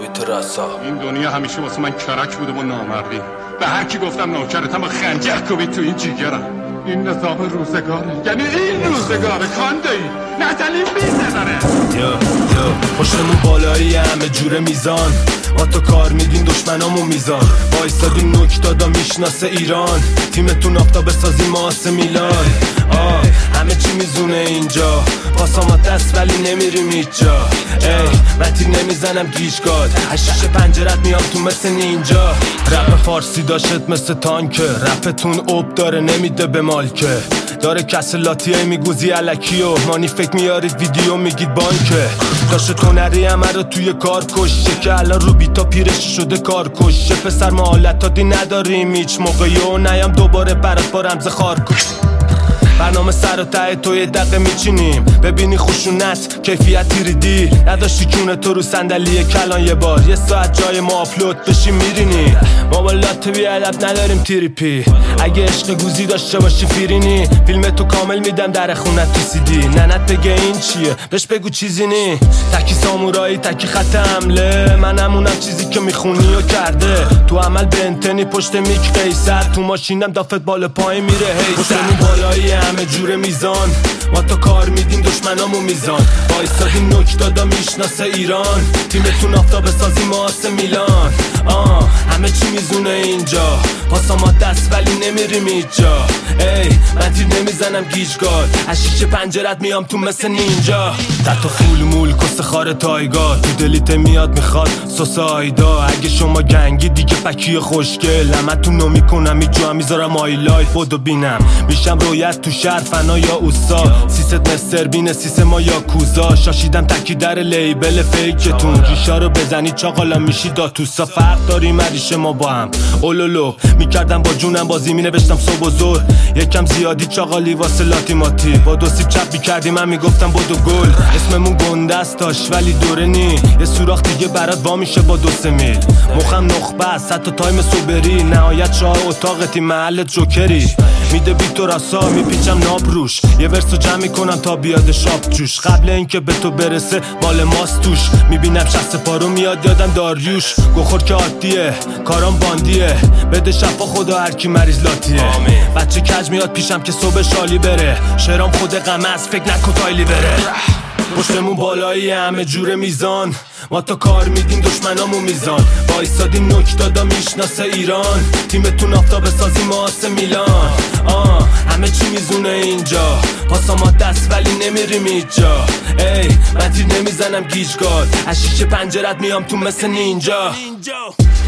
بیتو رسا. این دنیا همیشه واسه من کرک بوده با نامردی. به هر کی گفتم نوکرتم و خنجر کوبید تو این جیگرم. این نظام روزگاره، یعنی این روزگاره. کاندایی نتلیم بیزناره. پشتمون بالایی همه جوره میزان، ما تو کار میدیم دشمنامون میزان. وایستادیم نوک دادا میشناسه ایران، تیمتون آفتاب سازی ماسه میلان. همه چی میزونه اینجا، پاسامات دست ولی نمیریم هیچ جا. من تیر نمیزنم گیشگاد، از شیشه پنجرت میام تو مثل نینجا. رپ فارسی داشت مثل تانکه، رپتون اوب داره نمیده به مالکه. داره کسلاتیه میگوزی علکی و مانی فکر میارید ویدیو میگید بانکه. داشت هنری همه رو توی کار کشه که الان رو بیتا پیرش شده کار کشه. پسر ما حالتادی نداریم هیچ موقعی و نیام دوباره برات با رمز خارکش. برنامه سر و ته توی دقه میچینیم، ببینی خشونت کیفیت تیریدی. نداشتی کونه تو رو صندلی کلان یه بار، یه ساعت جای ما آپلود بشی میرینی. ما با لاته بی ادب نداریم تریپی، اگه عشق گوزی داشته باشی فیرینی. فیلم تو کامل میدم در خونت تو سی دی. ننت بگه این چیه بهش بگو چیزی نی. تکی سامورایی تکی خط حمله، من همونم چیزی که میخونی و کرده. تو عمل بنتنی پشت میک قیصر، تو ماشینم دافت بالا پای میره هیستر. بالایی همه جوره میزان، ما تو کار میدیم دشمنامو میزان. وایستادیم نوک دادا میشناسه ایران، تیمتون آفتاب سازی ماسه میلان. همه چی میزونه اینجا، پاسامات دست ولی نمیریم هیچ جا. من تیر نمیزنم گیجگاد، از شیشه پنجرت میام تو مثل نینجا. تحت فول مول کس خار تایگا، تو دلیت میاد میخواد سوس آیدا. اگه شما گنگی دیگه پکی خوشگل، همتون نو میکنم اینجا هم میذارم آیلایت. بودو بینم میشم رویت تو شهر فنا یا اوسا. سیست مستر بینه سیس ما یا کوزا. شاشیدم تکی در لیبل فیکتون، ریشا رو بزنی چاقالا میشی داتوسا. فرق داریم مریشه ما با هم اولولو میکردم با جونم بازی مینوشتم صبح و ظهر. یکم زیادی چاقالی واسه لاتی ماتی، با دو سیب چپ میکردیم من میگفتم بدو گل. اسممون گنده است داشت ولی دوره نی، یه سوراخ دیگه برات وا میشه با 2-3 میل. مخم نخبه است حتی تایم صبری، نهایت شاه اتاقتی محل جوکری. میده بیتو راسا میپیچم ناب روش، یه ورسو جمع میکنم تا بیاد شاب جوش. قبل اینکه به تو برسه مال ماست توش، میبینم شخص پارو میاد یادم داریوش. گوخور که عادیه کارام باندیه، بده شفا خدا هرکی مریض لاتیه. بچه کج میاد پیشم که صبح شالی بره، شرام خود غمه از فکر نکن تایلی بره. پشتمون بالایی همه جوره میزان، ما تا کار میدیم دشمنامو میزان. وایستادیم نوک دادا میشناسه ایران، تیمتون آفتاب سازی ماسه میلان. همه چی میزونه اینجا، پاسامات دست ولی نمیریم هیچ جا. من تیر نمیزنم گیجگاد، از شیشه پنجرت میام تو مثل نینجا.